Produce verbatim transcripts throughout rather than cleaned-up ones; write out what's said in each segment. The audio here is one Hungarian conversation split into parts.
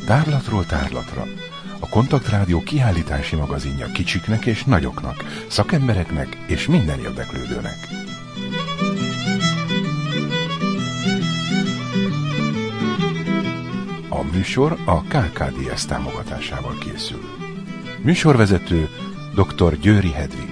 Tárlatról tárlatra. A Kontaktrádió kiállítási magazinja kicsiknek és nagyoknak, szakembereknek és minden érdeklődőnek. A műsor a ká ká dé es támogatásával készül. Műsorvezető dr. Győri Hedvig.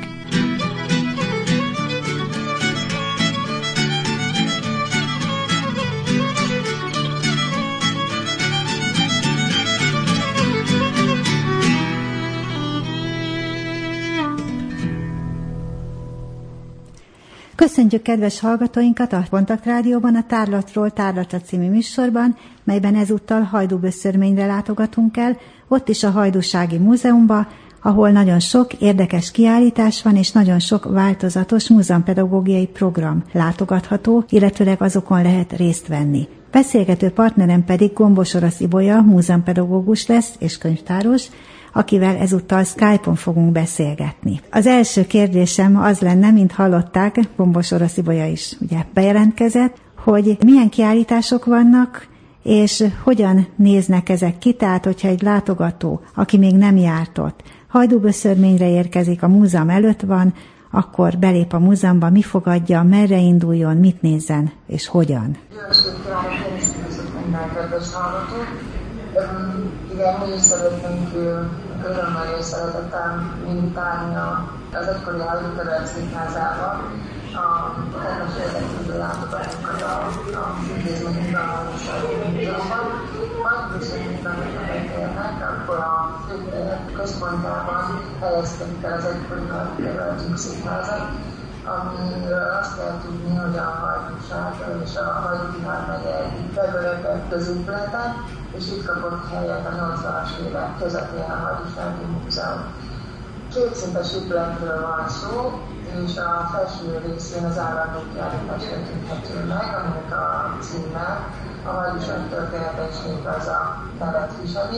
Köszöntjük kedves hallgatóinkat a Kontaktrádióban, a Tárlatról tárlatra című műsorban, melyben ezúttal Hajdúböszörményre látogatunk el, ott is a Hajdúsági Múzeumba, ahol nagyon sok érdekes kiállítás van, és nagyon sok változatos múzeumpedagógiai program látogatható, illetőleg azokon lehet részt venni. Beszélgető partnerem pedig Gombos Orosz Ibolya, múzeumpedagógus lesz és könyvtáros, akivel ezúttal Skype-on fogunk beszélgetni. Az első kérdésem az lenne, mint hallották, Gombos Orosz Ibolya is ugye bejelentkezett, hogy milyen kiállítások vannak, és hogyan néznek ezek ki, tehát hogyha egy látogató, aki még nem járt ott, Hajdúböszörményre érkezik, a múzeum előtt van, akkor belép a múzeumba, mi fogadja, merre induljon, mit nézzen, és hogyan. Jó estét kívánok, én is üdvözlök minden kedves hallgatót. Igen, mi is szeretnénk örömmel és szeretettel invitálni az egykori Hajdúterület székházába a kedves érdeklődő látogatókat az intézményünkben, a Hajdúsági Múzeumban. Hajdúböszörményben, hogyha megtérnek, akkor a központjában helyezkedik el az egykori Hajdúterületünk székházat, amiről azt kell tudni, hogy a Hajdúság és a Hajdú vármegye egyik legöregebb középülete, és itt kapott helyet a nyolcvanas évek közepén a Hajdúsági Múzeum. Kétszintes épületről van szó, és a felső részén az állandó kiállítás tekinthető meg, aminek a címe a Hajdúság története és néprajza nevet viseli.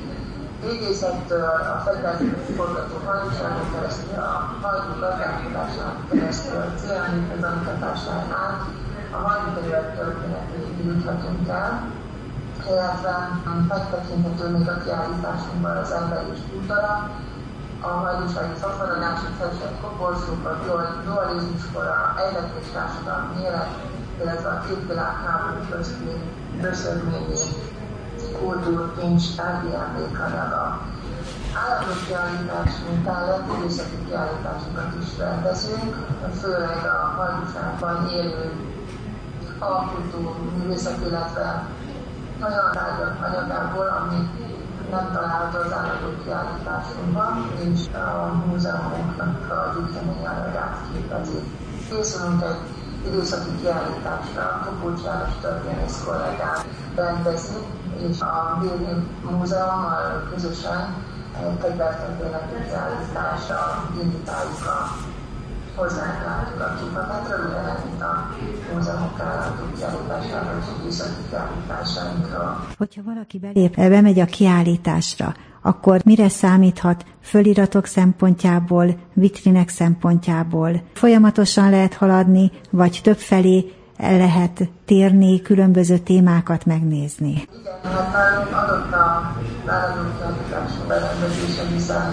Régészettől a fegyverzetű forgató hajdúságon keresztül, a hajdú gazdálkodásán keresztül, célnép bemutatásán át a hajdú terület történetéig juthatunk el, illetve megtekinthető még a kiállításunkban az emberi és kultúra, a hajdúsági szakmaradásig felsett koporsók, a dualizmuskor, a egyletés társadalmi élet, illetve a két világháború közti böszörményi kultúrkincs tárgyi emlékanyaga. Állandó kiállításunk mellett időszaki kiállításokat is rendezünk, főleg a Hajdúságban élő alkotó művészek, illetve olyan tárgyak anyagából, ami nem található az állandó kiállításunkban, és a múzeumunknak a gyűjtemény anyagát képezi. Készülünk egy időszaki kiállításra, Kopócs János történész kollégám rendezi, és a Béli Múzeummal közösen egy fegyvertörténeti kiállításra invitáljuk a hozzánk látogatókat. Hát röviden ennyit a múzeumok állandó kiállításáról és időszaki kiállításainkról. Hogyha valaki belép, bemegy a kiállításra, akkor mire számíthat föliratok szempontjából, vitrinek szempontjából? Folyamatosan lehet haladni, vagy többfelé el lehet térni, különböző témákat megnézni? Igen, hát nálunk adott a állandó kiállításunk berendezése, hiszen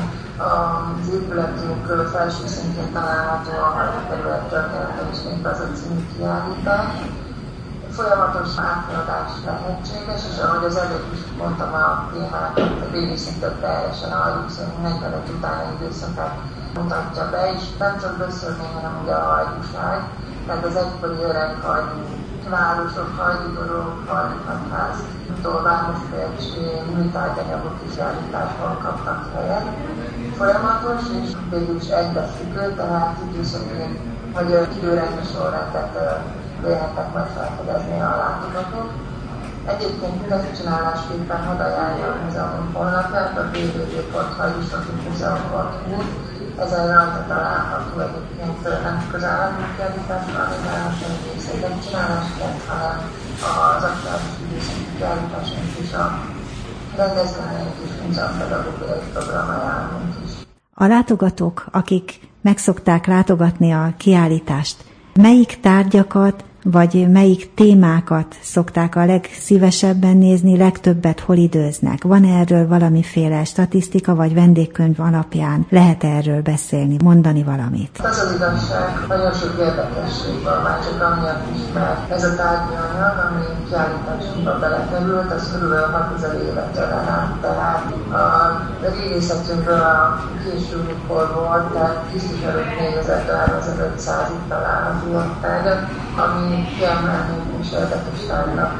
az épületünk felső szintjén található a Hajdúterület története és néprajza című kiállítás. Folyamatos áthaladás lehetséges, és ahogy az előbb is mondtam, a témákat a Béli szintet teljesen a Hajdúböszörmény negyvenöt utáni időszakát mutatja be, és nem csak Böszörmény, hanem ugye a Hajdúság, tehát az egykori öreg hajdú városok, hajdúdorok, hajdúhatház, Városfélcs műtárgyanyagok is állításban kaptak helyet. Folyamatos és végül is egybefüggő, tehát időszakén vagy időrendi sorrendet lehetnek majd felfedezni a látogatók. Egyébként tesztcsinálásképpen hadd ajánlja a múzeum honlapját, a double-u double-u double-u pont hajdúsakimúzeum pont hu. Ezen rajta található egyébként nem csak az állandó kiállításra, amivel nem is tesztcsinálásként, hanem az aktuális időszaki kiállításunk is, a rendezvényeink és múzeumpedagógiai program ajánlunk is. A látogatók, akik megszokták látogatni a kiállítást, melyik tárgyakat vagy melyik témákat szokták a legszívesebben nézni, legtöbbet hol időznek? Van erről valamiféle statisztika, vagy vendégkönyv alapján lehet erről beszélni, mondani valamit? Az az igazság, nagyon sok érdekesség van, már csak amiatt is, mert ez a tárgyi anyag, ami kiállításunkba belekerült, az körülbelül hatezer évet jelen. Tehát a régészetünkből a késő mikor volt, tehát Krisztus előtt négyezer-ötszázig található a tárgyak, ami kiemelnék és érdekes tárgyak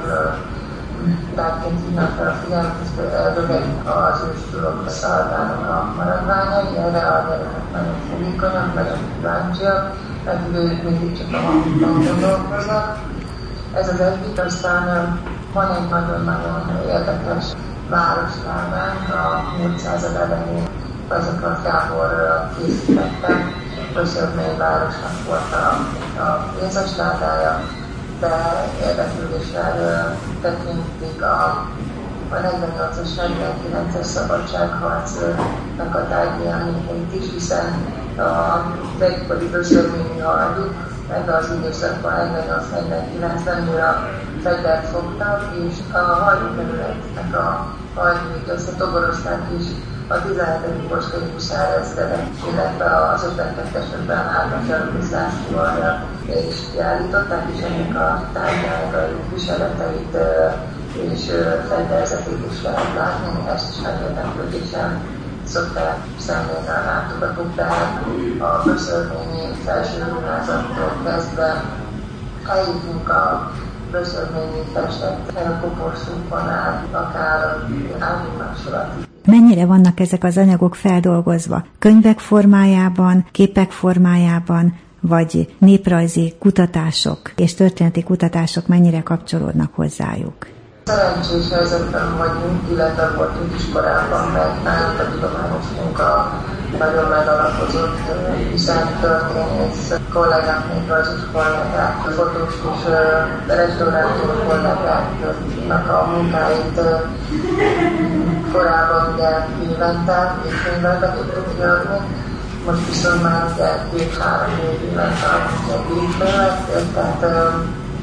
tárgyként hívnak fel a figyelmet, ez például az ősturok, a szalvának a maradványai, erre a gyerekek nagyon fogékonyak, nagyon kíváncsiak, mert ők mindig csak a magukban gondolkoznak. Ez az egyik, aztán van egy nagyon-nagyon érdekes városlámánk, a múlt század elején azokat Gábor készítettek, Böszörmény városnak volt a, a pénzesládája, de érdeklődéssel tekintik a, a negyvennyolcas negyvenkilences szabadságharcnak a tárgyi emlékeit is, hiszen az egykori böszörményi hajdik, meg az időszakban negyvennyolc negyvenkilencben újra fegyvert fogtak, és a hajdúkerületnek a hajdúit összetoborozták is a tizenhetedik postai huszárezredet, illetve az ötvenkettesben állnak elbízásunkra és kiállították, és ennek a tárgyának viseleteit és fegyverzetét is lehet látni, ezt is nagy érdeklődésen szokták szemlélni a látogatók, tehát a böszörményi felsőruházattól kezdve eljutunk a böszörményi festett koporsókon át, akár állomásolatig. Mennyire vannak ezek az anyagok feldolgozva? Könyvek formájában, képek formájában, vagy néprajzi kutatások és történeti kutatások mennyire kapcsolódnak hozzájuk? Szerencsés helyzetben vagyunk, illetve voltunk is korábban, mert nálunk a tudományos munka nagyon megalapozott, hiszen történész kollégák, néprajzos kollégák, fotós és restaurátor kollégáknak a munkáit korábban ugye évente, évkönyvekbe tudtuk kiadni, most viszont már ugye két-három-négy évente adunk egy évkönyvet, tehát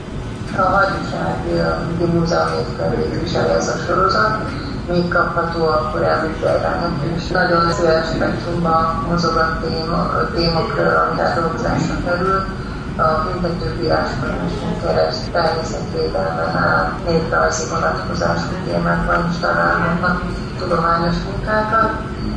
a Hadviseleti Múzeum évkönyvét viseli ez a sorozat, még kapható a korábbi példányok is. Nagyon széles spektrumban mozog a témakör, ami átdolgozásra kerül. A büntetőbíráskodásunk kereszt természetvédelmen áll, néprajzi vonatkozású témákban is találnak tudományos munkákat,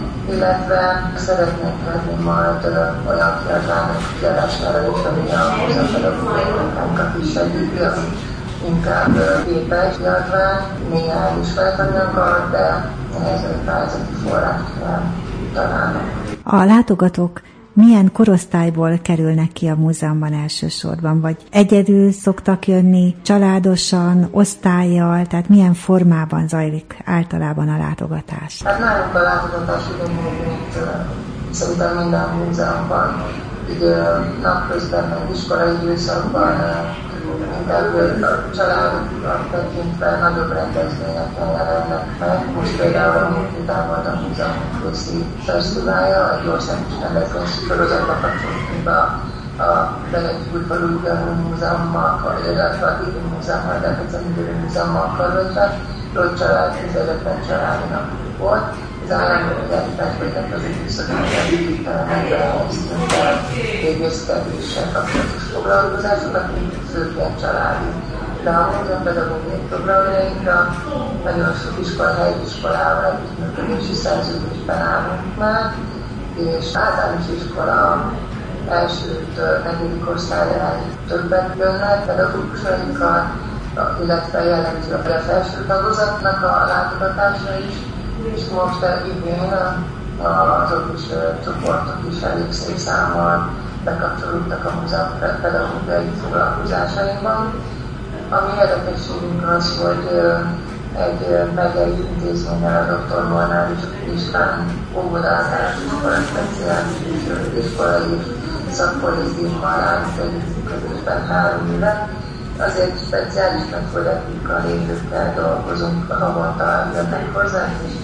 illetve szeretnék tenni majd olyan kiadványok kiadására is, ami a múzeumpedagógiai munkánkat is segíti, inkább képes kiadvány, néhány is feltanulnak, de ehhez egy pályázati forrást kell találni. A látogatók milyen korosztályból kerülnek ki a múzeumban elsősorban? Vagy egyedül szoktak jönni, családosan, osztállyal, tehát milyen formában zajlik általában a látogatás? Hát nálunk a látogatás ugyanúgy, mint szerintem minden múzeumban, így napközben, meg iskolai időszakban, inkább a családokat tekintve nagyobb rendezvényeken jelennek meg. Most például a múlt után volt a múzeumközi fesztiválja, egy országos rendezvény sorozatba kapcsolódtunk be a, a Belegyi-Újfalu Múzeummal, illetve a Déli Múzeummal, de a Cemidőri Múzeummal karöltve, öt család, tizenötven családi napjuk volt. Az állandó kiállításban az időszakban megbehelyeztünk el régészkedéssel kapcsolatos foglalkozásokat, mint főként családi. De a múzeumpedagógiai programjainkra nagyon sok iskola, helyi iskolával együttműködési szerződésben állunk már, és általános iskola elsőtől negyedik osztályáig többet jönnek pedagógusainkkal, illetve jellemző a felső tagozatnak a látogatása is, és most idén azok is csoportok is elég szép számmal bekapcsolódtak a múzeum pedagógiai foglalkozásainkban. Ami érdekességünk az, hogy egy megyei intézménnyel, a doktor Molnár István óvodázás, iskola speciális iskolai és szakkollégiummal állt együttműködésben három éve. Azért speciális metodikukkal lévőkkel dolgozunk, havonta jönnek hozzánk, és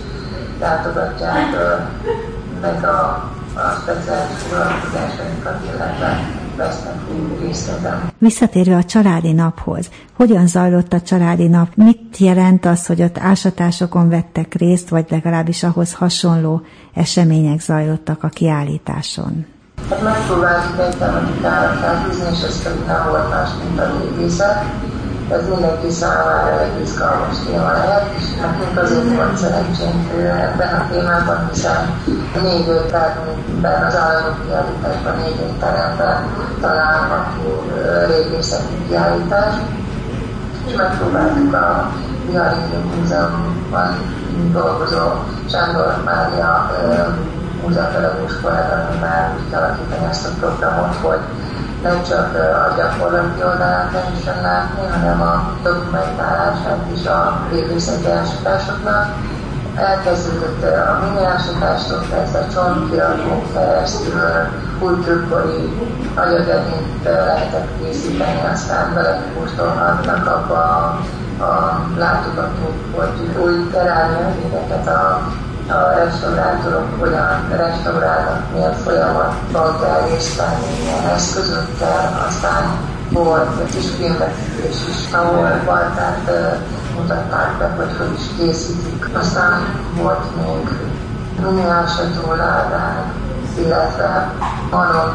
látogatják meg a, a speciális foglalkozásainkat, illetve vesznek részt ezen. Visszatérve a családi naphoz, hogyan zajlott a családi nap? Mit jelent az, hogy ott ásatásokon vettek részt, vagy legalábbis ahhoz hasonló események zajlottak a kiállításon? Hát megpróbáltuk egy tematikára felhúzni, és ez pedig nem volt más, mint a régészet. Ez mindenki számára egy izgalmas téma lehet, és nekünk azért volt szerencsénk ebben a témában, hiszen négy-öt termében, az állandó kiállításban, négy-öt teremben található régészeti kiállítás, és megpróbáltuk a Bihari Múzeumban dolgozó Sándor Mária múzeumpedagógus kolléganőmmel úgy kialakítani ezt a programot, hogy nem csak a gyakorlati oldalát lehessen látni, hanem a dokumentálását is a régészeti ásatásoknak. Elkezdődött a mini ásatástól kezdve csontkirakón keresztül kultúrkori anyagedényt lehetett készíteni, aztán belekóstolhatnak abba a, a látogatók, hogy új kerámiavédeket a a restaurátorok hogyan restaurálnak, milyen folyamatban kell részt venni, milyen eszközökkel, aztán volt egy kis filmvetítés is, ahol Baltárt mutatták be, hogy hogy is készítik. Aztán volt még miniásató ládák, illetve malom,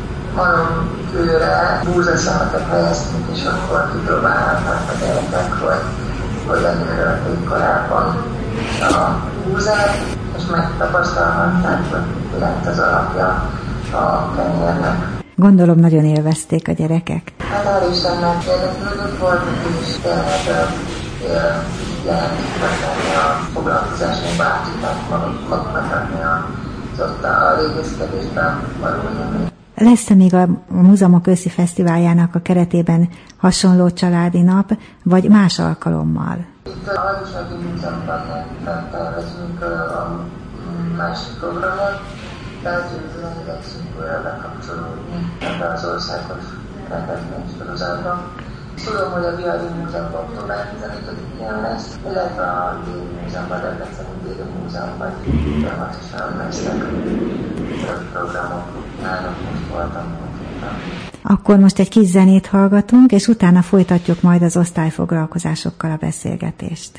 malomkőre búzaszemeket helyeztünk, és akkor kipróbálhatnak a gyerekek, hogy hogyan ürölték korábban a húzát, és megtapasztalhatták, hogy mi lett az alapja a kenyérnek. Gondolom nagyon élvezték a gyerekek. Hát hál' Istennek érdeklődött volt, és tényleg jelentőségben a foglalkozásokba át tudták magukat adni az ott a régészkedésben való élmény. Lesz-e még a Múzeumok őszi fesztiváljának a keretében hasonló családi nap, vagy más alkalommal? Itt a Hajdúsági Múzeumban tervezünk a másik programot, lehetőleg igyekszünk újra bekapcsolódni ebbe az országos rendezvénysorozatba. Tudom, hogy a Bihari Múzeumban október tizenötödikén lesz, illetve a Déli Múzeumban, Debreceni Déli Múzeumban folyamatosan lesznek programok. Nálunk most voltam konkrétan. Akkor most egy kis zenét hallgatunk, és utána folytatjuk majd az osztályfoglalkozásokkal a beszélgetést.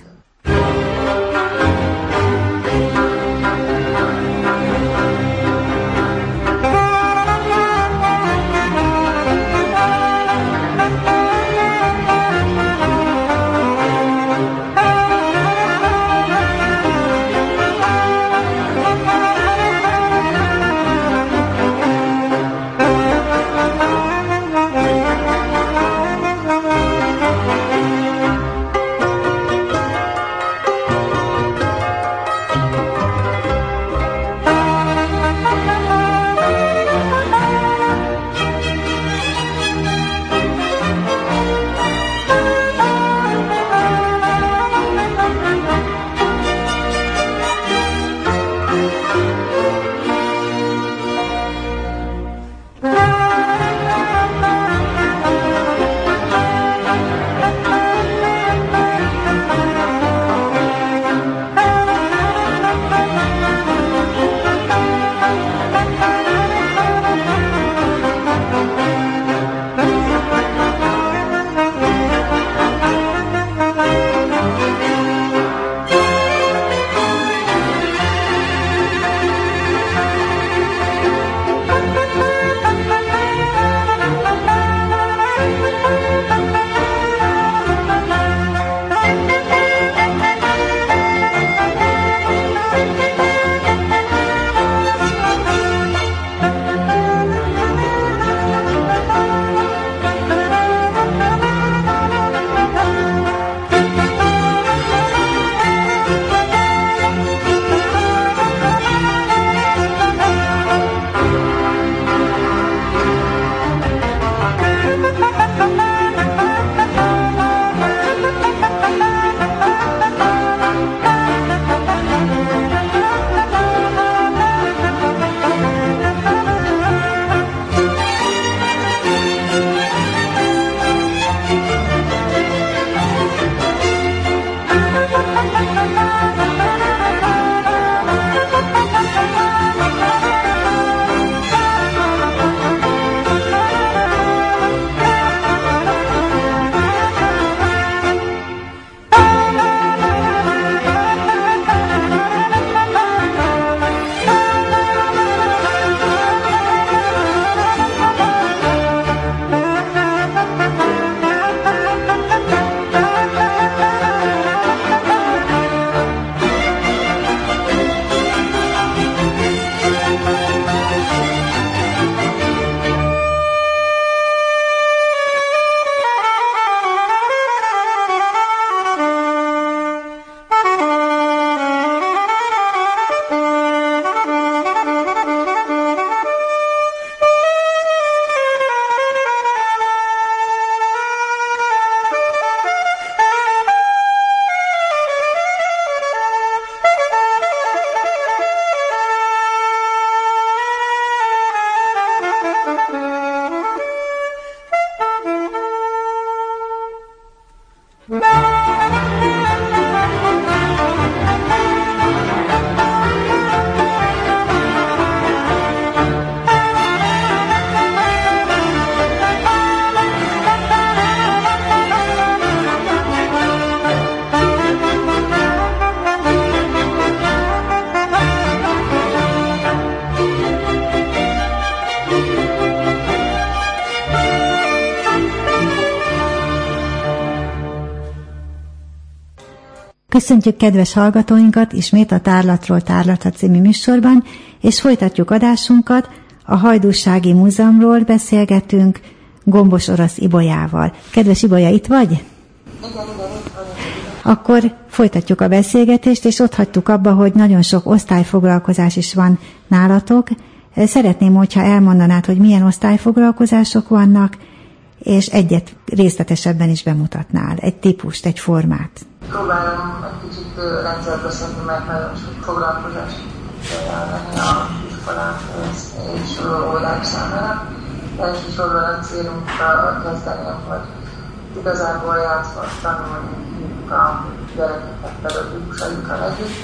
Köszöntjük kedves hallgatóinkat ismét a Tárlatról Tárlatra című műsorban, és folytatjuk adásunkat. A Hajdúsági Múzeumról beszélgetünk Gombos Orosz Ibolyával. Kedves Ibolya, itt vagy? Igen, igen, itt vagyok. Akkor folytatjuk a beszélgetést, és ott hagytuk abba, hogy nagyon sok osztályfoglalkozás is van nálatok. Szeretném, hogyha elmondanád, hogy milyen osztályfoglalkozások vannak, és egyet részletesebben is bemutatnál, egy típust, egy formát. Próbálom egy kicsit rendszerbe szedni, mert nagyon sok foglalkozást kell lenni a iskolák és óvodák számára. Elsősorban a célunkkal kezdeni, hogy igazából játszva tanulni a gyerekeket pedagógusaikkal együtt.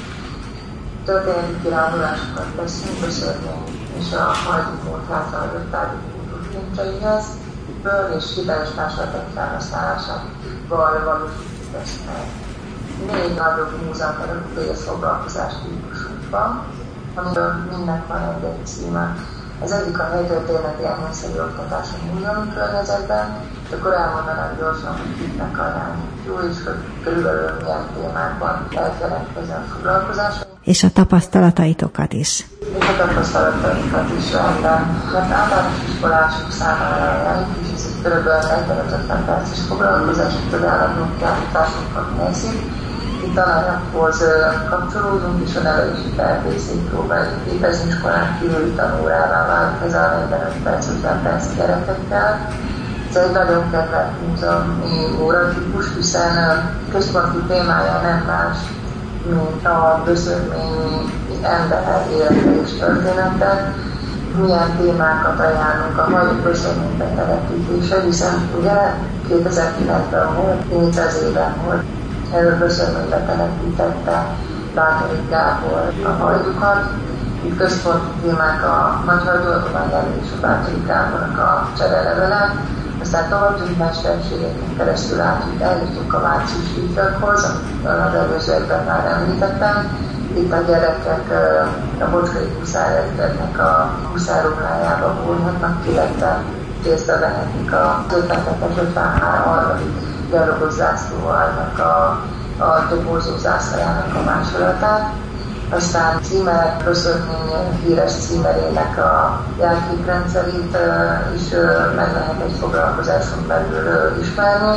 Történeti kirándulásokat teszünk, beszélni és a hajdú múlt hátrahagyott tárgyi kultúrkincseihez, ből és hiteles társadalmi felhasználásával valósítjuk ezt meg. Négy nagyobb múzeumpedagógiai foglalkozás típusunk van, amiből mindnek van egy címe. Az egyik a helytörténeti elményszerű oktatás a múzeumi környezetben, és akkor elmondanám gyorsan, hogy kiknek ajánljuk, és hogy körülbelül milyen témákban elkeretkező a foglalkozás. És a tapasztalataitokat is. És a tapasztalatainkat is rendben. Mert általános iskolások számára ajánljuk, és ez egy körülbelül negyven-ötven perces foglalkozás, hogy állandó kiállításokat nézik. Itt tananyaghoz kapcsolódunk, és a nevelési tervészét próbáljuk képezni, iskolán kívüli tanórává válik ez a negyvenöt perc, ötven perc gyerekekkel. Ez egy nagyon kedvelt múzeumi óratípus, hiszen központi témája nem más, mint a böszörményi ember élete és története. Milyen témákat ajánlunk a mai böszörmény betelepítése, hiszen ugye kétezer-kilencben volt, négyszáz éven volt, böszörménybe telepítette Bátori Gábor a hajdukat. Itt központi témák a Nagyhajdú-adományelő és a Bátori Gábornak a cserelevele. Aztán további mesterségeken keresztül átjut, eljutunk a március ifjakhoz, az előzőekben már említettem. Itt a gyerekek a Bocskai huszáregykednek a huszárruhájába vonhatnak, illetve részt vehetik a ötvenhetes ötvenhárom gyalogos zászlóalnak a, a toborzó zászlajának a másolatát. Aztán címer, Böszörmény híres címerének a jelképrendszerét is meg lehet egy foglalkozáson belül ismerni.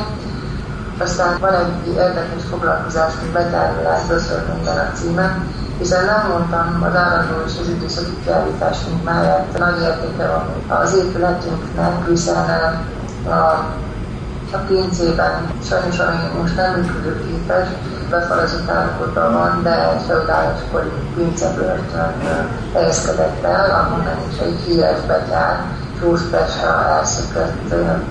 Aztán van egy érdekes foglalkozásunk, Betárulás Böszörményben a címe, hiszen nem mondtam, az állandó és az időszaki kiállításunk mellett nagy értéke van az épületünknek, hiszen a A pincében sajnos most nem működőképes, befalazott állapotban van, de egy feudális kori pincebörtön helyezkedett el, ahonnan is egy híres betyár, Sós Pesta elszökött.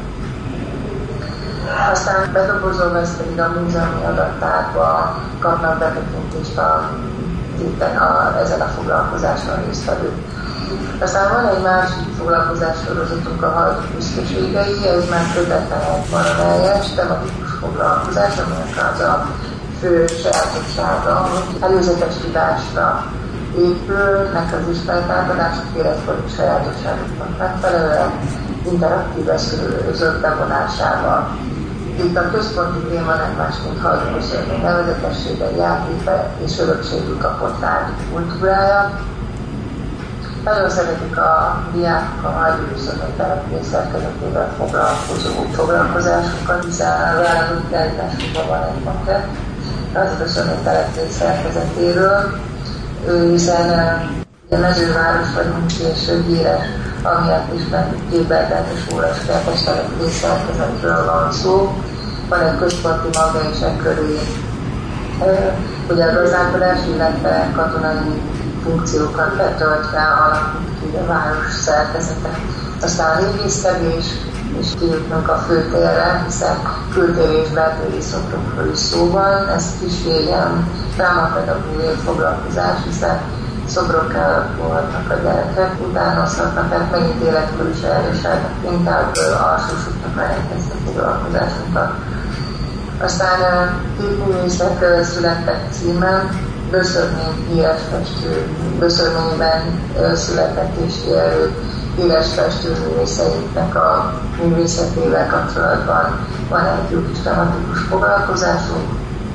Aztán bedobozolva ezt pedig a múzeumi adattárba kapnak betekintést a, a, ezen a foglalkozáson résztvevők. Aztán van egy másik foglalkozás sorozatunk, a Hajdú büszkeségei, ez már kötetlen valamelyes, tematikus foglalkozás, aminek az a fő sajátossága, hogy előzetes tudásra épülnek az ismert átadások életkori sajátosságoknak megfelelően, interaktív eszközök bevonásával. Itt a központi téma nem más, mint hajdúböszörmény nevezetessége, játéke és örökségű kapott tárgy kultúrája. Nagyon szeretik a diákok a hajdúböszörmény település szerkezetével foglalkozó foglalkozásokat, hiszen a választott kiállításokban van egy maket a böszörmény település szerkezetéről, hiszen a mezőváros vagyunk és híres, amiatt is képeltetés óras kertes település szerkezetről van szó. Van egy központi maga és e köré ugye a gazdálkodás, illetve katonai funkciókat betöltve alakult ki a város szerkezete. Aztán a régészkedés, és kijutunk a főtérre, hiszen kültéri és beltéri szobrokról is szó van. Ez kísérjen drámapedagógiai foglalkozás, hiszen szobrok alakulhatnak a gyerekek, utánozhatnak, tehát megint életkori sajátosságnak, inkább alsósoknak elkezdte foglalkozásunkat. Aztán képművészek születtek címen, Böszörmény híres festő, Böszörményben született és élő híres festőművészeinknek a művészetével kapcsolatban van egy jó kis tematikus foglalkozásunk.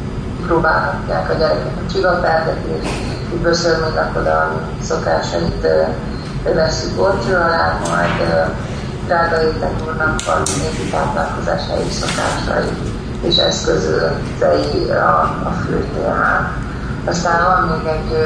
próbálhatják a gyerekek a csigapergetést, így böszörménylakodalmi szokásait veszik gorcső alá, majd drága étek úrnak van népi táplálkozás helyi szokásai és eszközei a, a fő témán. Aztán van még egy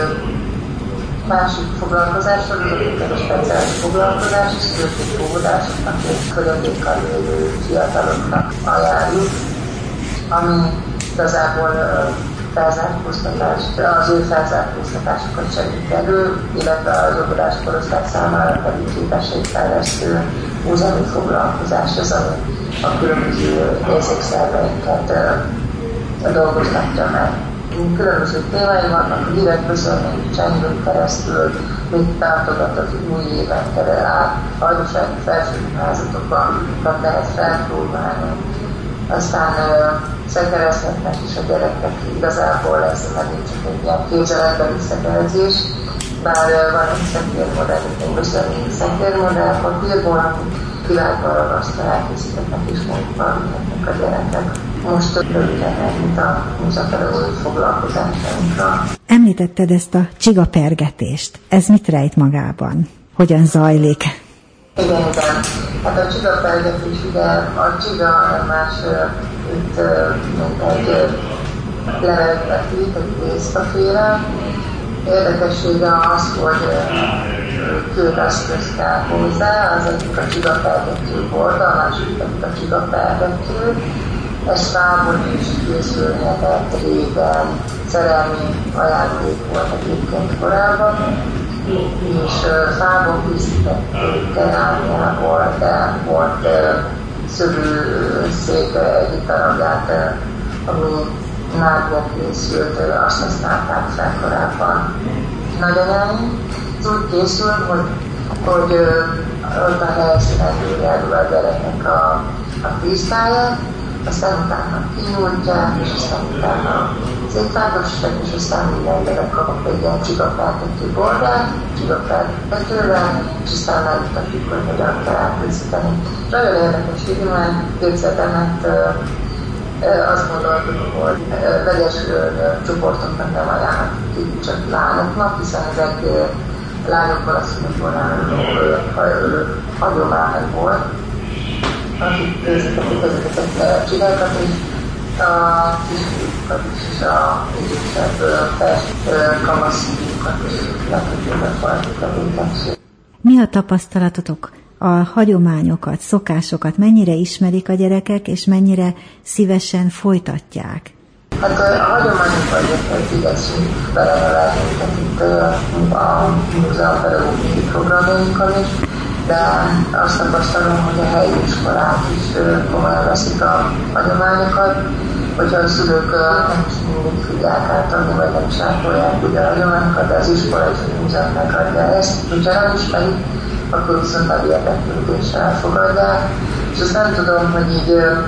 másik foglalkozás, hogy a speciális foglalkozás, és különböző óvodásoknak és fogyatékkal élő fiataloknak ajánljuk, ami igazából felzárkóztatás, az ő felzárkóztatásokat segít elő, illetve az óvodás korosztály számára pedig képességfejlesztő múzeumi foglalkozás, az, ami a különböző érzékszerveinket dolgoztatja meg. Különböző témái vannak, a hírekbözölmény csengőn keresztül, mit tartogat az új éven kerül át, hajdasági felsőházatokban lehet felpróbálni. Aztán szekerezhetnek is a gyerekek, igazából ez megint csak egy ilyen képzeletbeli szekerezés, bár van egy szekérmodell, egy bözölmény szekérmodell, papírból, amit kivágva ragasztva elkészítettek és mondhatnak a gyerekek. Most röviden ennyit a múzeumpedagógiai foglalkozásainkra. Említetted ezt a csigapergetést. Ez mit rejt magában? Hogyan zajlik? Igen, igen. Hát a csigapergetés, ugye a csiga más itt mint egy levelekvét, egy tésztaféle. Érdekessége az, hogy két eszköz kell hozzá, az egyik a csigapergető borda, a másik pedig a csigapergető. Ez fából is készülhetett régen, szerelmi ajándék volt egyébként korábban, és fából készítették kerámiából, de volt szövőszék egyik darabját, ami nádból készült, azt használták fel korábban nagyanyáim. Ez úgy készül, hogy, hogy ott a helyszínen elő a gyereknek a, a tésztáját, aztán utána kinyújtják, és aztán utána szétvágosság, és aztán minden gyerek kap egy ilyen csigapergető bordát, csigapergetővel, és aztán megmutatjuk, hogy hogyan kell elkészíteni. Nagyon érdekes így, mert képzeltemet azt gondoltuk, hogy vegyes csoportoknak nem ajánlott, csak lányoknak, hiszen ezek lányokból a szülőkorán hagyomány volt, akik készítették ezeket a csigákat, és a kisfiúkat is, és a idősebb felső kamaszfiúkat is lehetővé befolyáltuk a végzettség. Mi a tapasztalatotok? A hagyományokat, szokásokat mennyire ismerik a gyerekek, és mennyire szívesen folytatják? Hát a hagyományokat igyekszünk belenevelni itt a múzeumpedagógiai programjainkon is, de azt tapasztalom, hogy a helyi iskolák is komolyan veszik a hagyományokat, hogyha a szülők nem is mindig tudják átadni, vagy nem is átolják ugye a hagyományokat, de az iskola és a múzeum megadja ezt. Hogyha nem ismerik, akkor viszont a érdeklődéssel elfogadják. És azt nem tudom, hogy így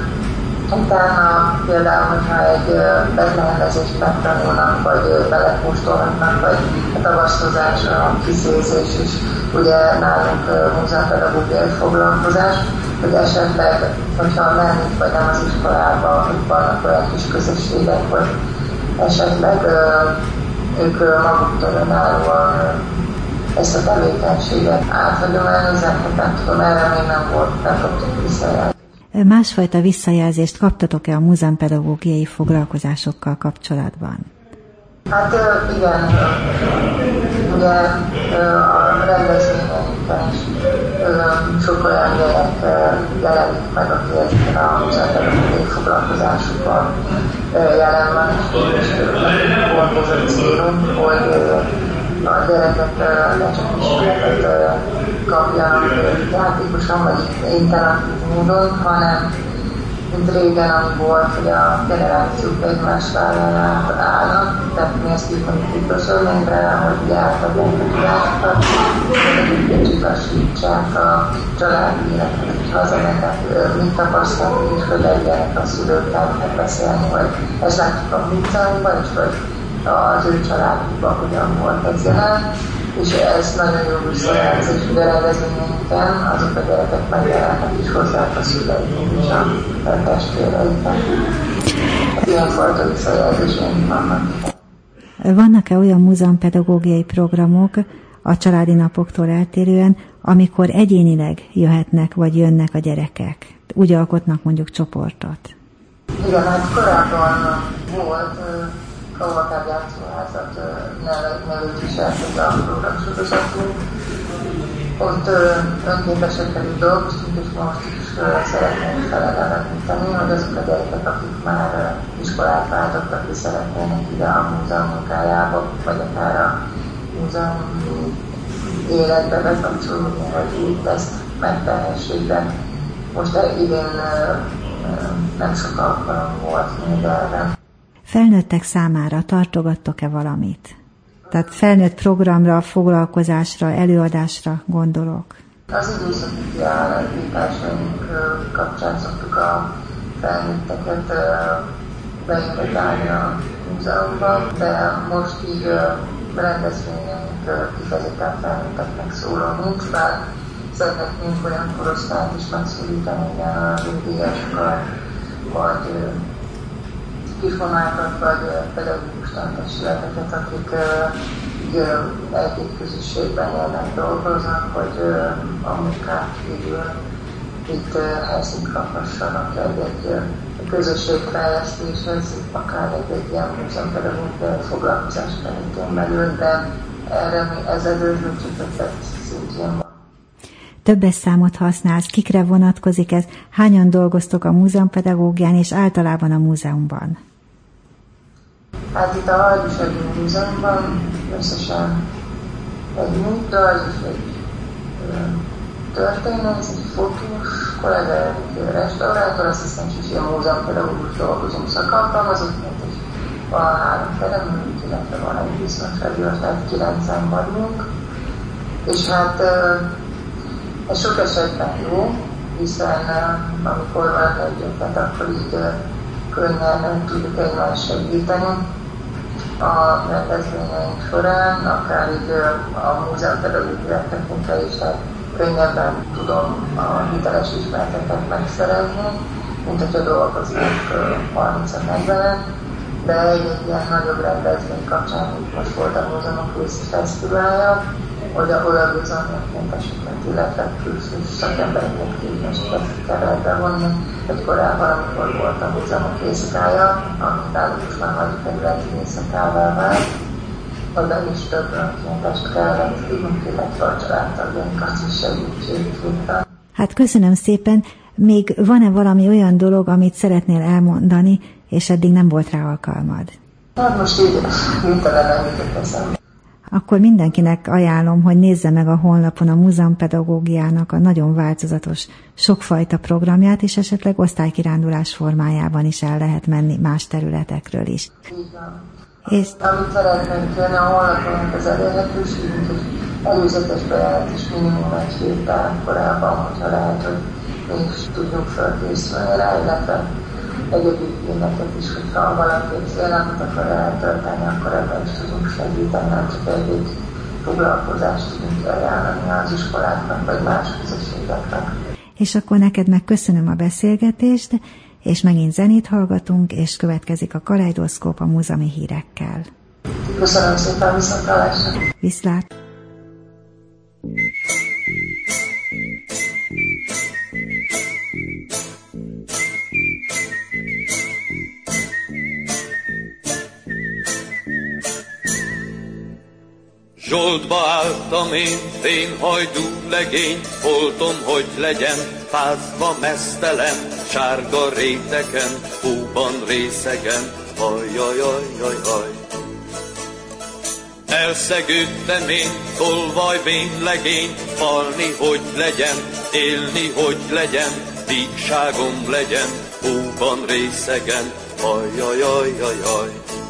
utána például, hogyha egy betlehendezést megtanulnak, vagy belekóstolhatnak, vagy a tavasztozás, a kiszézés is, ugye nálunk múzeumpedagógiai foglalkozás, hogy esetleg, hogyha mennék, vagy nem az iskolába, hogy vannak olyan kis közösségek, hogy esetleg ők maguktól önállóan ezt a tevékenységet áthagyományozzák, hogy nem tudom, erre még nem volt, nem kaptuk visszajelzést. Másfajta visszajelzést kaptatok-e a múzeumpedagógiai foglalkozásokkal kapcsolatban? Hát igen, ugye a rendezvényeinkben is sok olyan gyerek jelenik meg, aki ezeken a múzeumpedagógiai foglalkozásokban jelen van, és pont ez a célunk, hogy a gyerekek ne csak ismeretet kapjanak játékosan vagy interaktív módon, hanem mint régen, ami volt, hogy a generációk egymás vállán állnak, tehát mi ezt így mondjuk itt közölményre, hogy átadják a tudásokat, hogy kicsit lassítsák a családi életet, hogy hazamennek, mit tapasztalnak, és hogy legyenek a szülőkkel megbeszélni, hogy ezt látjuk a múzeumban, és hogy az ő családjukban hogyan volt ez jelen, és ez nagyon jó visszajelzés, hogy a rendezvényeinken azok a gyerekek megjelennek is hozzá a szüleiknek és a testvéreiknek. ilyenfajta visszajelzéseink vannak. Vannak-e olyan múzeumpedagógiai programok a családi napoktól eltérően, amikor egyénileg jöhetnek vagy jönnek a gyerekek? Úgy alkotnak mondjuk csoportot? Igen, hát korábban volt Kavakább játszóházat nevét viselt a programsorozatunk. Ott önkéntesek elég dolgoztunk, és most is szeretnénk feleleveníteni, hogy azok a gyerekek, akik már iskolát váltottak, és szeretnének ide a múzeum munkájába, vagy akár a múzeum életbe bekapcsolódni, hogy úgy ezt megtehessék, de most idén nem sok alkalom volt még erre. Felnőttek számára tartogattok-e valamit? Tehát felnőtt programra, foglalkozásra, előadásra gondolok. Az időszaki kiállításaink kapcsán szoktuk a felnőtteket beintegrálni a múzeumban, de most így rendezvényeink kifejezetten felnőtteknek szóló nincs, bár szeretnénk olyan korosztályt is megszólítani, ilyen a nyugdíjasokat, vagy kifonákat, vagy pedagógus tantestületeket, akik egy-egy közösségben élnek, dolgoznak, hogy a munkát végül itt helyszínt kaphassanak egy-egy közösségfejlesztéshez, akár egy-egy ilyen múzeumpedagógiai foglalkozás keretén belül, de erre mi ezzel rögzített szintjén van. Többes számot használsz, kikre vonatkozik ez? Hányan dolgoztok a múzeumpedagógián és általában a múzeumban? Hát itt a Hajdúsági Múzeumban összesen egy műtörz és egy történész, egy fotós kollega, egy restaurátor, asszisztens és ilyen múzeumpedagógus dolgozunk szakalkalmazottként, és van három teremünk, illetve van egy biztonsági osztály, kilencen vagyunk. És hát ez sok esetben jó, hiszen amikor valaki egyébként, akkor így könnyen tudjuk egymást segíteni a rendezvényeink során, akár így a múzeumpedagógiát tekintve is, tehát könnyebben tudom a hiteles ismereteket megszerezni, mint hogyha dolgoznak harminc-negyven, de egy ilyen nagyobb rendezvény kapcsán, most volt a Múzeumok Őszi Fesztiválja, hogy oda bizony önkénteseket, illetve külsős szakembereket képesített kell bevonni. Egy korábban, amikor volt a Múzeumok Éjszakája, amit nálunk most már nagy területi éjszakává vált, oda is több önkéntest kellett hívnunk, illetve a családtagjainkat is segítségükre. Hát köszönöm szépen. Még van-e valami olyan dolog, amit szeretnél elmondani, és eddig nem volt rá alkalmad? Hát most így mindtelen nem jutott eszembe. Akkor mindenkinek ajánlom, hogy nézze meg a honlapon a múzeumpedagógiának a nagyon változatos, sokfajta programját, és esetleg osztálykirándulás formájában is el lehet menni más területekről is. Így van. És... Amit szeretnénk kérni a honlapon, az elérhetőségünk, hogy előzetes bejelentés minimum egy héttel korábban, hogyha lehet, hogy mi is tudjunk felkészülni rá, illetve egyéb igényeket is, hogyha valaki egy célnapot akar eltölteni, akkor ebben is tudunk segíteni, nem csak egy foglalkozást tudunk ajánlani az iskoláknak, vagy más közösségeknek. És akkor neked meg köszönöm a beszélgetést, és megint zenét hallgatunk, és következik a Kaleidoszkóp a múzeumi hírekkel. Köszönöm szépen, viszontlátásra! Viszlát! Zsoltba álltam én, én hajdú legény, holtom, hogy legyen, pázva mesztelen, sárga réteken, hóban részegen, hajjajajajaj. Elszegődtem én, tolvajvén legény, halni, hogy legyen, élni, hogy legyen, vígságom legyen, hóban részegen, hajjajajajaj.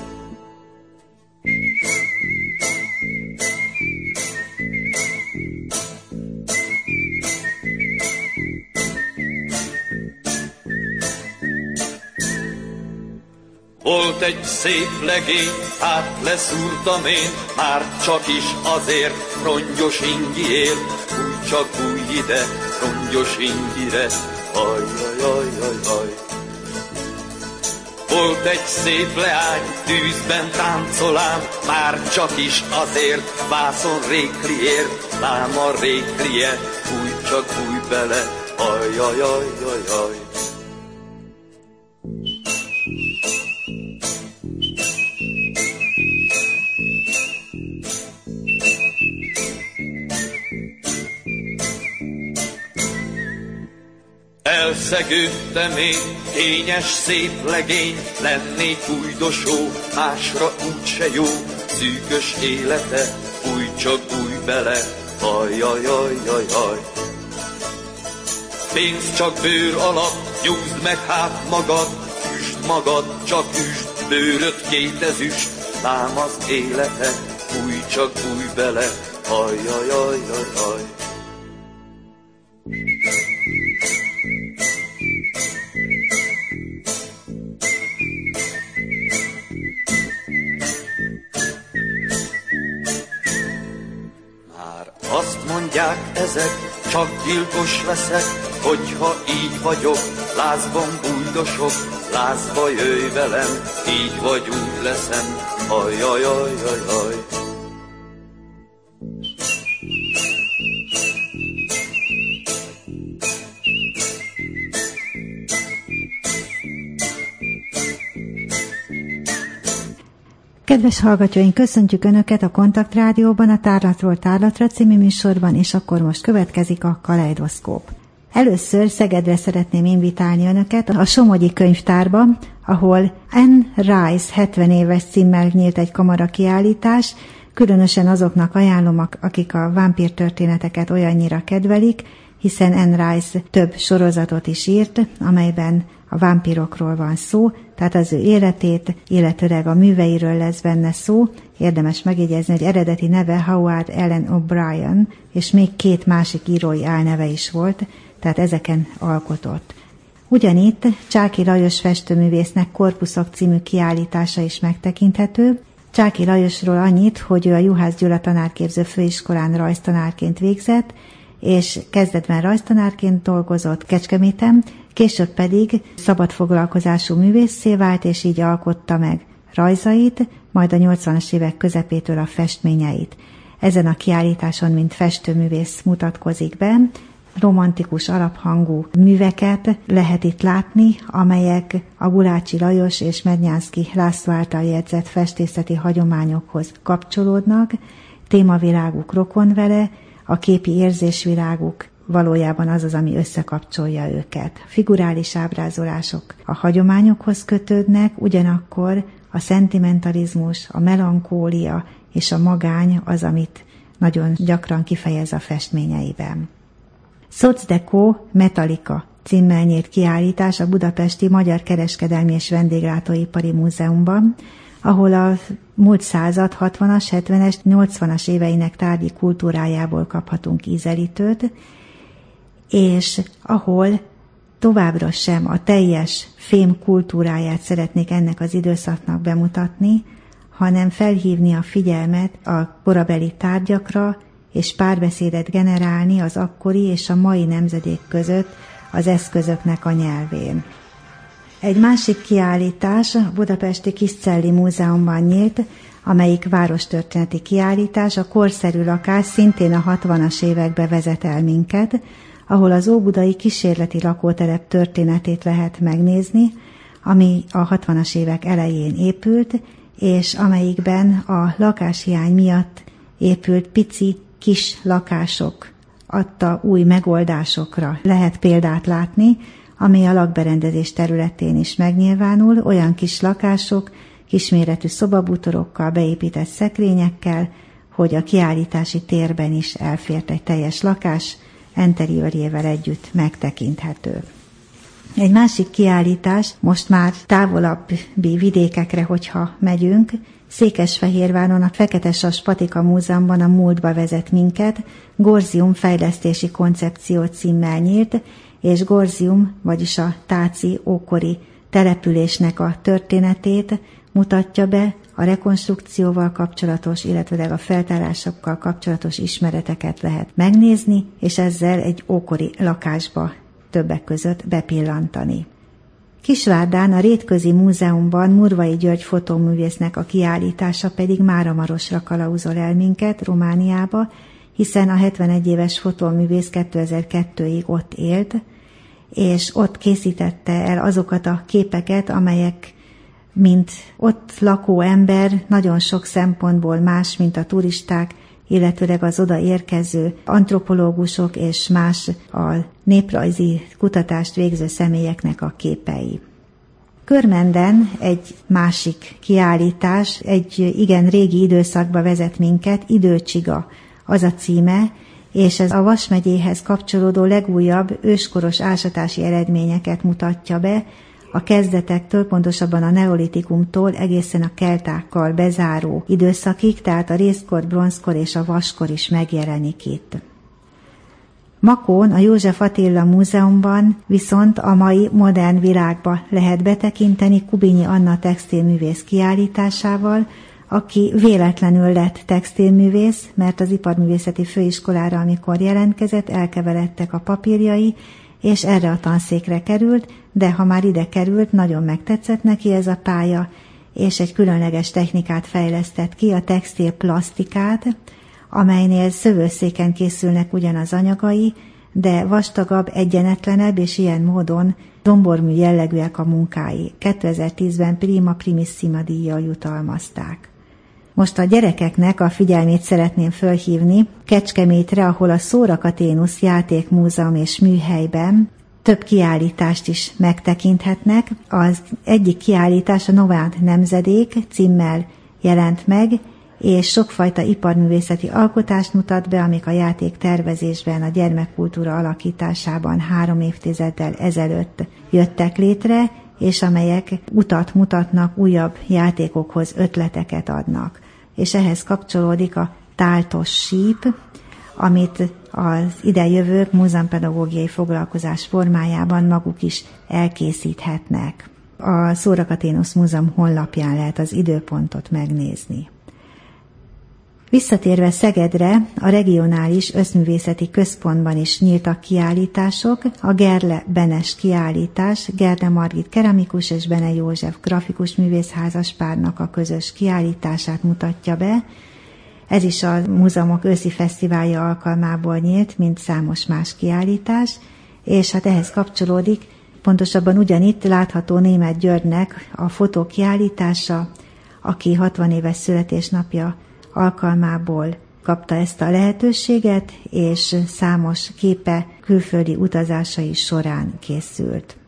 Volt egy szép legény, hát leszúrtam én, már csak is azért, rongyos ingiért, úgy csak új ide, rongyos ingire, hajjajajajaj. Volt egy szép leány, tűzben táncolám, már csak is azért, vászon rékliért, lám a réklie, fúj csak fúj bele, ajajajajajaj. Elszegődtem én, kényes szép legény, lennék újdosó, másra úgyse jó, szűkös élete, új csak új bele, ajajajajaj. Pénz csak bőr alap, nyújtsd meg hát magad, üsd magad, csak üsd, bőröd két ezüst, lám az élete, új csak új bele, ajajajajaj. Azt mondják ezek, csak gyilkos leszek, hogyha így vagyok, lázban bújdosok, lázba jöjj velem, így vagy úgy leszem, ajajajajaj. Kedves hallgatóink, köszöntjük Önöket a Kontakt Rádióban, a Tárlatról Tárlatra című műsorban, és akkor most következik a Kaleidoszkóp. Először Szegedre szeretném invitálni Önöket a Somogyi Könyvtárba, ahol Anne Rice hetven éves címmel nyílt egy kamara kiállítás. Különösen azoknak ajánlom, akik a vámpírtörténeteket olyannyira kedvelik, hiszen Anne Rice több sorozatot is írt, amelyben a vámpírokról van szó, tehát az ő életét, illetőleg a műveiről lesz benne szó. Érdemes megjegyezni, hogy eredeti neve Howard Ellen O'Brien, és még két másik írói álneve is volt, tehát ezeken alkotott. Ugyanitt Csáky Lajos festőművésznek Korpuszok című kiállítása is megtekinthető. Csáky Lajosról annyit, hogy ő a Juhász Gyula Tanárképző Főiskolán rajztanárként végzett, és kezdetben rajztanárként dolgozott Kecskeméten, később pedig szabadfoglalkozású művésszé vált, és így alkotta meg rajzait, majd a nyolcvanas évek közepétől a festményeit. Ezen a kiállításon, mint festőművész mutatkozik be, romantikus alaphangú műveket lehet itt látni, amelyek a Gulácsi Lajos és Mednyánszky László által jegyzett festészeti hagyományokhoz kapcsolódnak, témaviláguk rokon vele, a képi érzésviláguk valójában az az, ami összekapcsolja őket. Figurális ábrázolások a hagyományokhoz kötődnek, ugyanakkor a szentimentalizmus, a melankólia és a magány az, amit nagyon gyakran kifejez a festményeiben. Szocdeco Metallica címmel nyílt kiállítás a budapesti Magyar Kereskedelmi és Vendéglátóipari Múzeumban, ahol a múlt század hatvanas, hetvenes, nyolcvanas éveinek tárgyi kultúrájából kaphatunk ízelítőt, és ahol továbbra sem a teljes fém kultúráját szeretnék ennek az időszaknak bemutatni, hanem felhívni a figyelmet a korabeli tárgyakra, és párbeszédet generálni az akkori és a mai nemzedék között az eszközöknek a nyelvén. Egy másik kiállítás a budapesti Kiscelli Múzeumban nyílt, amelyik várostörténeti kiállítás, a korszerű lakás szintén a hatvanas évekbe vezet el minket, ahol az óbudai kísérleti lakótelep történetét lehet megnézni, ami a hatvanas évek elején épült, és amelyikben a lakáshiány miatt épült pici, kis lakások adta új megoldásokra lehet példát látni, ami a lakberendezés területén is megnyilvánul, olyan kis lakások, kisméretű szobabútorokkal, beépített szekrényekkel, hogy a kiállítási térben is elfért egy teljes lakás, enteriőrjével együtt megtekinthető. Egy másik kiállítás, most már távolabbi vidékekre, hogyha megyünk, Székesfehérváron a Feketesas Patika Múzeumban a múltba vezet minket, Gorzium fejlesztési koncepció címmel nyílt, és Gorzium, vagyis a táci ókori településnek a történetét mutatja be, a rekonstrukcióval kapcsolatos, illetve a feltárásokkal kapcsolatos ismereteket lehet megnézni, és ezzel egy ókori lakásba többek között bepillantani. Kisvárdán a Rétközi Múzeumban Murvai György fotóművésznek a kiállítása pedig Máramarosra kalauzol el minket, Romániába, hiszen a hetvenegy éves fotóművész kétezer-kettőig ott élt, és ott készítette el azokat a képeket, amelyek, mint ott lakó ember, nagyon sok szempontból más, mint a turisták, illetőleg az oda érkező antropológusok és más a néprajzi kutatást végző személyeknek a képei. Körmenden egy másik kiállítás, egy igen régi időszakba vezet minket, Időcsiga az a címe, és ez a Vas megyéhez kapcsolódó legújabb őskoros ásatási eredményeket mutatja be, a kezdetektől, pontosabban a neolitikumtól egészen a keltákkal bezáró időszakig, tehát a rézkor, bronzkor és a vaskor is megjelenik itt. Makón, a József Attila Múzeumban viszont a mai modern világba lehet betekinteni Kubinyi Anna textilművész kiállításával, aki véletlenül lett textilművész, mert az iparművészeti főiskolára, amikor jelentkezett, elkeveredtek a papírjai, és erre a tanszékre került, de ha már ide került, nagyon megtetszett neki ez a pálya, és egy különleges technikát fejlesztett ki, a textil plasztikát, amelynél szövőszéken készülnek ugyanaz anyagai, de vastagabb, egyenetlenebb, és ilyen módon dombormű jellegűek a munkái. kétezer-tízben Prima Primissima díjjal jutalmazták. Most a gyerekeknek a figyelmét szeretném fölhívni Kecskemétre, ahol a Szórakaténusz Játékmúzeum és Műhelyben több kiállítást is megtekinthetnek. Az egyik kiállítás a Novád Nemzedék címmel jelent meg, és sokfajta iparművészeti alkotást mutat be, amik a játék tervezésben, a gyermekkultúra alakításában három évtizeddel ezelőtt jöttek létre, és amelyek utat mutatnak, újabb játékokhoz ötleteket adnak. És ehhez kapcsolódik a táltos síp, amit az idejövők múzeumpedagógiai foglalkozás formájában maguk is elkészíthetnek. A Szórakaténusz Múzeum honlapján lehet az időpontot megnézni. Visszatérve Szegedre, a Regionális Összművészeti Központban is nyíltak kiállítások. A Gerle Benes kiállítás, Gerle Margit keramikus és Bene József grafikus művészházaspárnak a közös kiállítását mutatja be. Ez is a múzeumok őszi fesztiválja alkalmából nyílt, mint számos más kiállítás, és hát ehhez kapcsolódik, pontosabban ugyanitt látható Németh Györgynek a fotókiállítása, aki hatvan éves születésnapja alkalmából kapta ezt a lehetőséget, és számos képe külföldi utazásai során készült.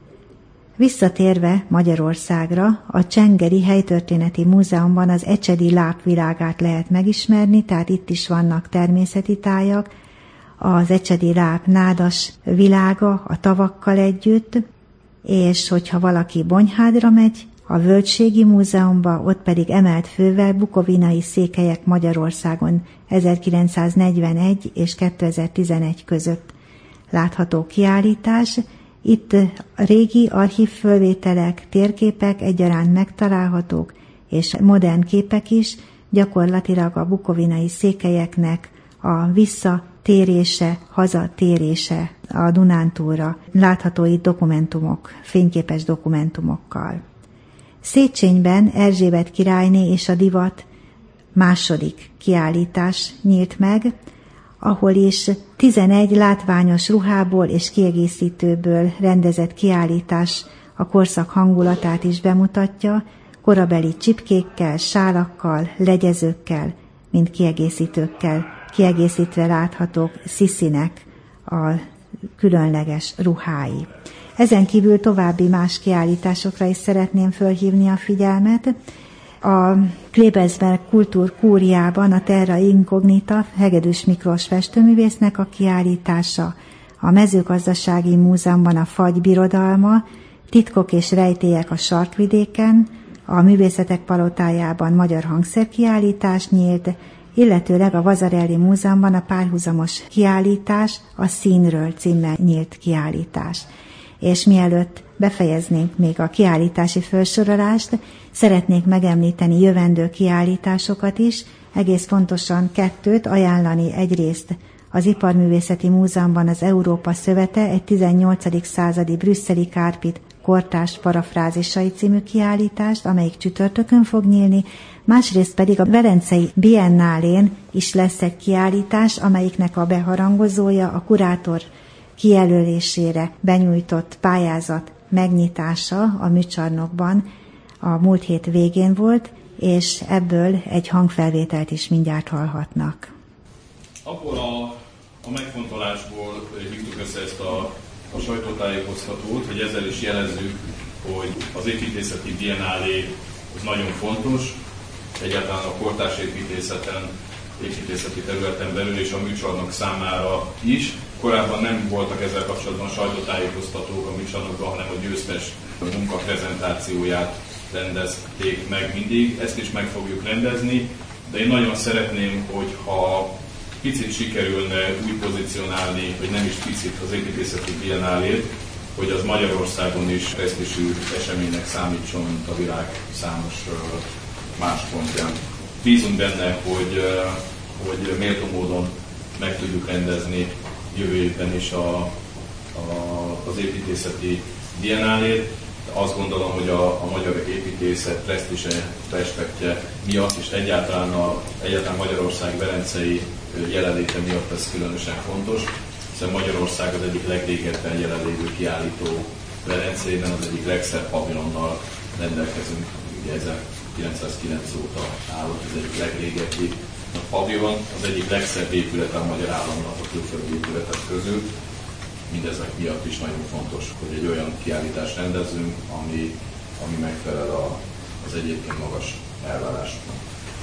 Visszatérve Magyarországra, a Csengeri Helytörténeti Múzeumban az ecsedi láp világát lehet megismerni, tehát itt is vannak természeti tájak, az ecsedi láp nádas világa a tavakkal együtt, és hogyha valaki Bonyhádra megy, a Völgységi Múzeumba, ott pedig emelt fővel bukovinai székelyek Magyarországon ezerkilencszáznegyvenegy és kétezer-tizenegy között látható kiállítás. Itt a régi archívfölvételek, térképek egyaránt megtalálhatók, és modern képek is, gyakorlatilag a bukovinai székelyeknek a visszatérése, hazatérése a Dunántúlra, látható itt dokumentumok, fényképes dokumentumokkal. Széchenyben Erzsébet királyné és a divat második kiállítás nyílt meg, ahol is tizenegy látványos ruhából és kiegészítőből rendezett kiállítás a korszak hangulatát is bemutatja, korabeli csipkékkel, sálakkal, legyezőkkel, mint kiegészítőkkel, kiegészítve láthatók Sziszinek a különleges ruhái. Ezen kívül további más kiállításokra is szeretném fölhívni a figyelmet. A Klebezberg Kultúrkúriában a Terra Incognita Hegedűs Miklós festőművésznek a kiállítása, a Mezőgazdasági Múzeumban a Fagy birodalma, Titkok és rejtélyek a sarkvidéken, a Művészetek Palotájában magyar hangszerkiállítás nyílt, illetőleg a Vasarely Múzeumban a párhuzamos kiállítás, a Színről címmel nyílt kiállítás. És mielőtt befejeznénk még a kiállítási felsorolást, szeretnék megemlíteni jövendő kiállításokat is, egész pontosan kettőt ajánlani. Egyrészt Az Iparművészeti Múzeumban az Európa Szövete egy tizennyolcadik századi brüsszeli kárpit kortárs parafrázisai című kiállítást, amelyik csütörtökön fog nyílni, másrészt pedig a Velencei Biennálén is lesz egy kiállítás, amelyiknek a beharangozója a kurátor kijelölésére benyújtott pályázat megnyitása a műcsarnokban a múlt hét végén volt, és ebből egy hangfelvételt is mindjárt hallhatnak. Abból a, a megfontolásból hívtuk össze ezt a, a sajtótájékoztatót, hogy ezzel is jelezzük, hogy az építészeti biennálé az nagyon fontos, egyáltalán a kortárs építészeten, építészeti területen belül és a műcsarnok számára is. Korábban nem voltak ezzel kapcsolatban sajtótájékoztatók a műcsarnokban, hanem a győztes munka prezentációját rendezték meg mindig. Ezt is meg fogjuk rendezni, de én nagyon szeretném, hogyha picit sikerülne úgy pozícionálni, hogy nem is picit az építészeti biennálét, hogy az Magyarországon is presztízsű eseménynek számítson, mint a világ számos más pontján. Bízunk benne, hogy, hogy méltó módon meg tudjuk rendezni jövő évben is a, a, az építészeti biennálét. Azt gondolom, hogy a, a magyar építészet presztízse, respektje miatt és egyáltalán, a, egyáltalán Magyarország velencei jelenléte miatt ez különösen fontos, hiszen Magyarország az egyik legrégebben jelenlévő kiállító Velencében, az egyik legszebb pavilonnal rendelkezünk, ugye ezerkilencszázkilenc óta állott, az egyik legrégebbi pavilon, az egyik legszebb épülete a magyar államnak a külföldi épületek közül. Mindezek miatt is nagyon fontos, hogy egy olyan kiállítást rendezünk, ami, ami megfelel a, az egyébként magas elvárásoknak.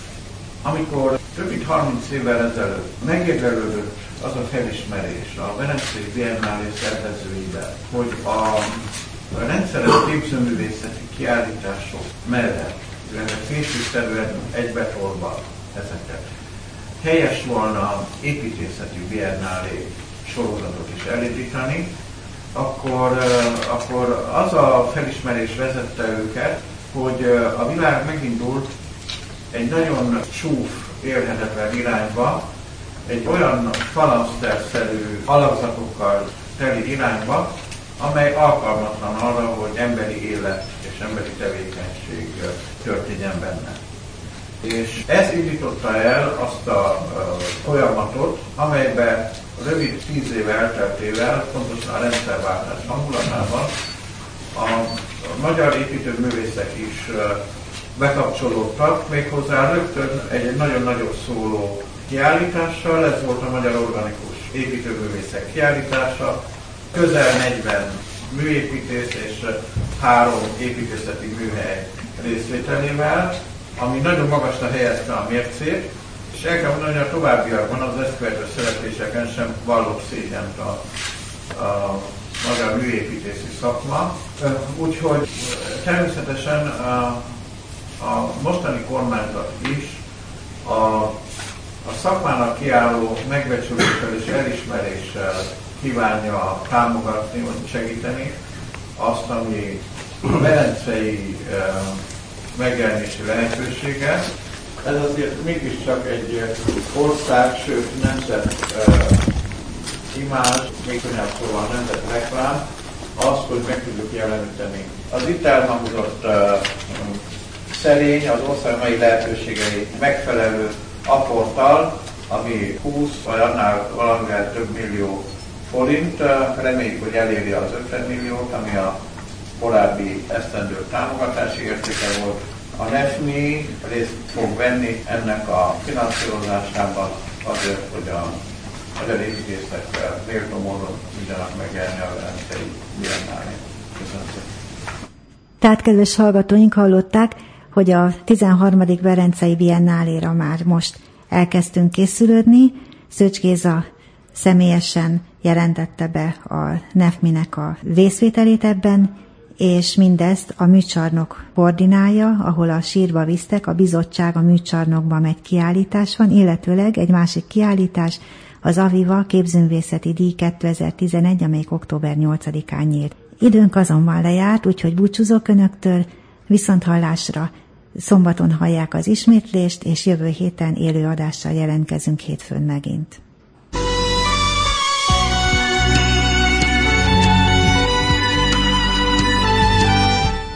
Amikor több mint harminc évvel ezelőtt megjelölődött az a felismerés a Velencei Biennálé szervezőiben, hogy a rendszeres képzőművészeti kiállítások mellett, ezek fésűszerűen egybetorva ezeket, helyes volna építészeti biennálé sorozatot is elindítani, akkor, akkor az a felismerés vezette őket, hogy a világ megindult egy nagyon csúf, élhetetlen irányba, egy olyan falanszterszerű alakzatokkal teli irányba, amely alkalmatlan arra, hogy emberi élet és emberi tevékenység történjen benne. És ez indította el azt a uh, folyamatot, amelyben rövid tíz év elteltével, pontosan a rendszerváltás hangulatában a, a magyar építőművészek is uh, bekapcsolódtak, méghozzá rögtön egy, egy nagyon nagyobb szóló kiállítással, ez volt a Magyar Organikus Építőművészek kiállítása, közel negyven műépítész és három építészeti műhely részvételével, ami nagyon magasra helyezte a mércét, és el kell mondani, hogy a továbbiakban az ezt követő szerepléseken sem vallott szégyent a, a magyar műépítési szakma. Úgyhogy természetesen a, a mostani kormányzat is a, a szakmának kiálló megbecsüléssel és elismeréssel kívánja támogatni, vagy segíteni azt, ami a velencei e, megjelenési lehetősége. Ez azért mégiscsak egy ország, sőt nemzet e, imázs, még könnyebb szóval nemzet reklám, az, hogy meg tudjuk jeleníteni. Az itt elhangzott e, szerény az ország mai lehetőségei megfelelő apporttal, ami húsz vagy annál valamivel több millió forint, reméljük, hogy eléri az ötven milliót, ami a korábbi esztendő támogatási értéke volt. A NEFMI részt fog venni ennek a finanszírozásában azért, hogy a magyar építészek méltó módon tudjanak megjelenni a Velencei Biennálén. Köszönöm szépen. Tehát, kedves hallgatóink, hallották, hogy a tizenharmadik Velencei Biennáléra már most elkezdtünk készülődni. Szőcs Géza személyesen jelentette be a NEFMI-nek a részvételét ebben, és mindezt a műcsarnok koordinálja, ahol a sírba visztek, a bizottság a műcsarnokban egy kiállítás van, illetőleg egy másik kiállítás, az Aviva képzőművészeti díj kétezer-tizenegy, amelyik október nyolcadikán nyílt. Időnk azonban lejárt, úgyhogy búcsúzok önöktől, viszonthallásra. Szombaton hallják az ismétlést, és jövő héten élő adással jelentkezünk hétfőn megint.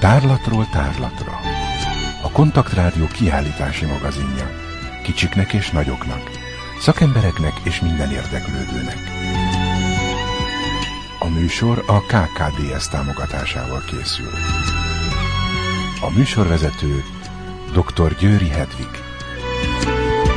Tárlatról tárlatra. A Kontaktrádió kiállítási magazinja. Kicsiknek és nagyoknak, szakembereknek és minden érdeklődőnek. A műsor a ká ká dé es támogatásával készül. A műsorvezető dr. Győri Hedvig.